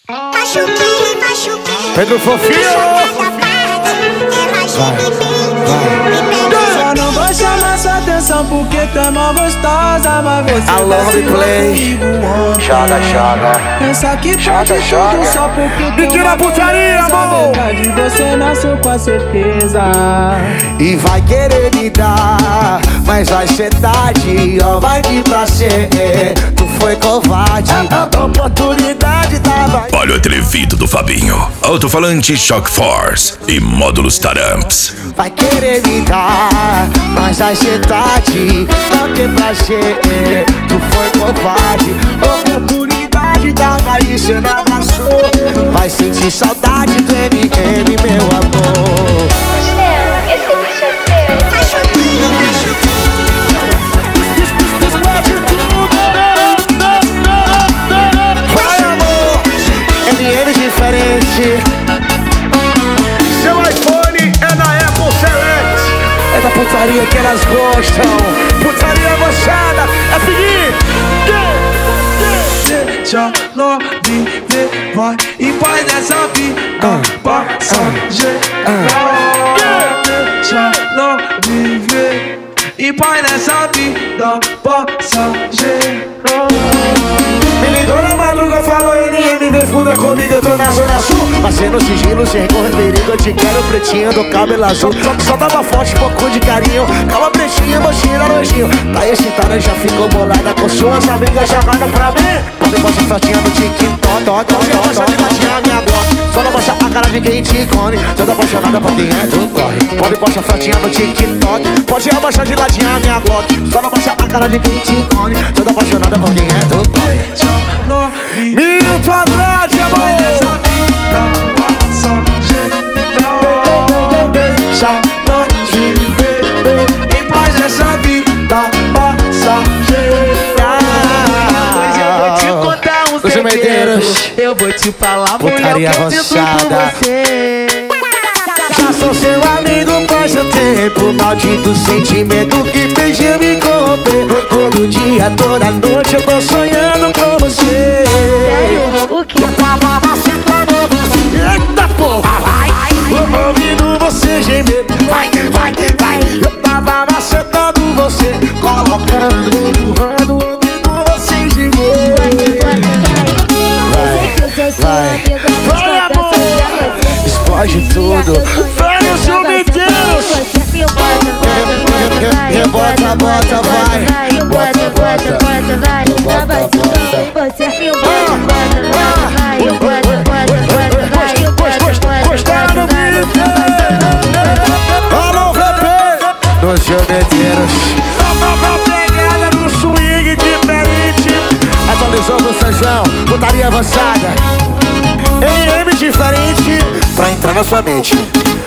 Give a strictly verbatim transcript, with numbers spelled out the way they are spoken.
Pedro Fofinho. Vai, vai. Só não vou chamar sua atenção porque tu é mó gostosa, mas você I love the play. Joga, joga. Pensa que Joga, pode joga. tudo só porque Me tira a putaria, amor. verdade, você nasceu com a certeza. E vai querer me dar, mas vai ser tarde. Ó, vai vir pra ser, tu foi covarde. A oportunidade tava. Olha o atrevido do Fabinho. Alto-falante Shock Force e módulos Taramps. Vai querer me dar, mas vai ser tarde. Porque pra ser, tu foi covarde. Oportunidade tava aí, cê não abraçou. Vai sentir saudade do M M, meu amor. Esse bicho é seu. Vai, amor, M M diferente. Seu iPhone é na Apple Select. É da putaria que elas gostam. Putaria avançada, é pedir. Deixa ela viver, vai e faz essa vida passageira. Deixa ela viver e faz nessa vida passageira. Me ligou na madruga, falou N M, vem funda comigo, eu tô na zona sul. Passei no sigilo, sem correr perigo, eu te quero pretinho do cabelo azul. Só, só tava forte, pouco de carinho. Calma pretinha, mochila, nojinho. Tá excitada, já ficou bolada com suas amigas chamando pra mim. Pode mostrar fotinha no TikTok, toque, toque, toque, de baixinha minha bloco. Só não mostra a cara de quem te come. Toda apaixonada por quem é, tu corre. Pode mostrar fotinha no TikTok, pode abaixar de ladinha minha bloco. Só não mostra a cara de quem te come. Toda apaixonada por quem é, tu corre. Minuto Andrade, amor. Deixa nós viver em paz essa vida passageira. Pois eu vou te contar um Os segredo. medeiros. Eu vou te falar, Putaria mulher, que eu sinto por avançada. você. Já sou seu amigo faz um tempo. Maldito sentimento que fez eu me corromper. Todo dia, toda noite eu tô sonhando com você. Sério? O que? Eita porra, vai. Tô ouvindo você gemer. Vai, vai, vai. Eu tava macetando você, colocando, empurrando, ouvindo você gemer. Vai, vai, amor. Explode tudo. Vai, os obedeiros. Rebota, bota, vai. Bota, bota, bota, vai. Tava tudo bem, você me bota, bota, bota, vai. Bota, bota, bota, vai. Bota, bota, vai. Alô, V P. Nos joventeiros. Nova pegada no swing diferente. Atualizou do Sanjão, putaria avançada. M M diferente pra entrar na sua mente.